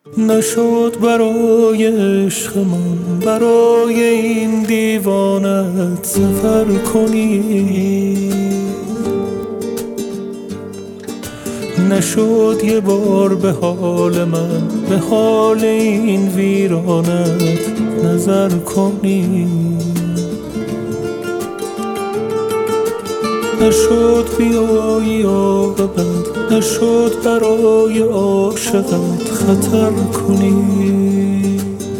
نشد برای عشقمون برای این دیوانت سفر کنی، نشد یه بار به حال من، به حال این ویرانت نظر کنی، نشد بیایی عاقبت، نشد برای عاشقت خطر کنی،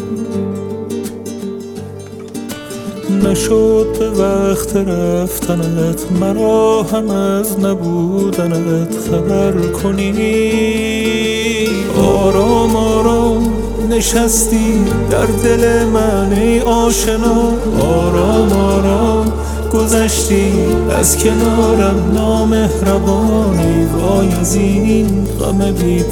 نشد به وقت رفتنت مرا هم از نبودنت خبر کنی. آرام آرام نشستی در دل من ای آشنا، آرام آرام گذشتی از کنارم نامهربانی، وای از این غم بی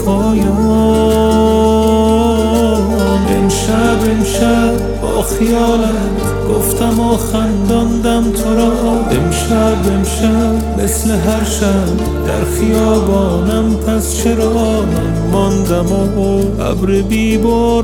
پایان. امشب با خیالت گفتم و خنداندم تو را، امشب مثل هر شب در خیابانم، پس چرا من ماندم و ابر بی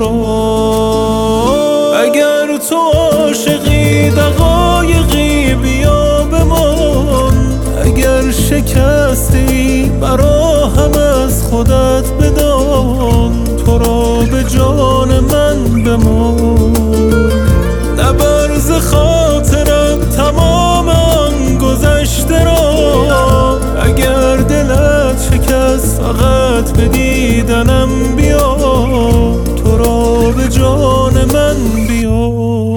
باران. اگر تو عاشقی دقایقی بیا بمان، اگر شکستی برا هم از خودت بدان، تو را به جان من بمان. نبر ز خاطرم تمام آن گذشته را، اگر دلت شکست فقط به دیدنم بیا، تو را به جان من بیا.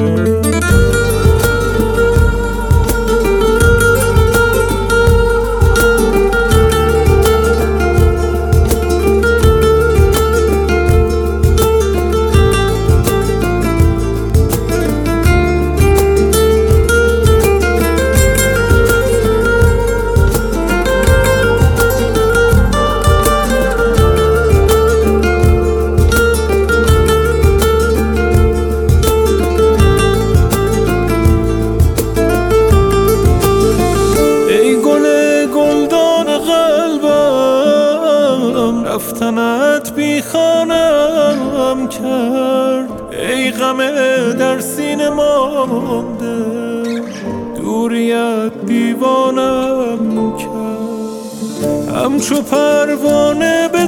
رفتنت بی خانم کرد، ای غم در سینه مانده، دوریت دیوانم کرد. همچو پروانه به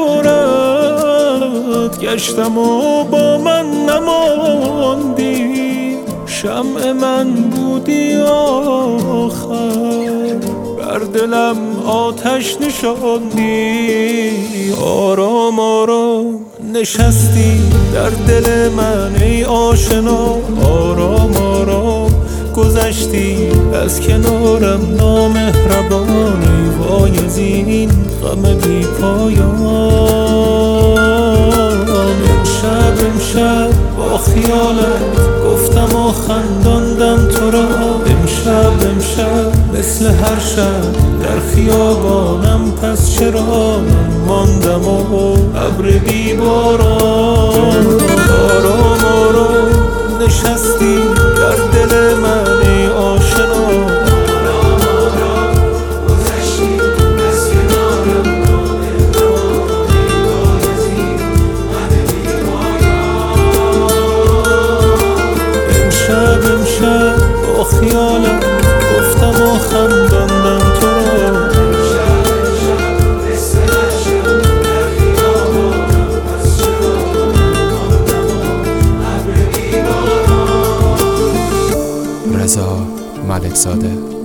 دورت گشتم و با من نماندی، شمع من بودی آخر، بر دلم آتش نشاندی. آرام آرام نشستی در دل من ای آشنا، آرام آرام گذشتی از کنارم نامهربانی، وای از این غم بی پایان. امشب با خیالت گفتم و خنداندم تو را، امشب مثل هر شب در خیابانم، پس چرا من ماندم و ابر بی باران. آرام آرام نشستی در دل من ای آشنا، آرام آرام گذشتی از کنارم نامهربانی، وای از این غم بی پایان. امشب با خیالم گفتم و خنداندم تو را، رضا ملکزاده.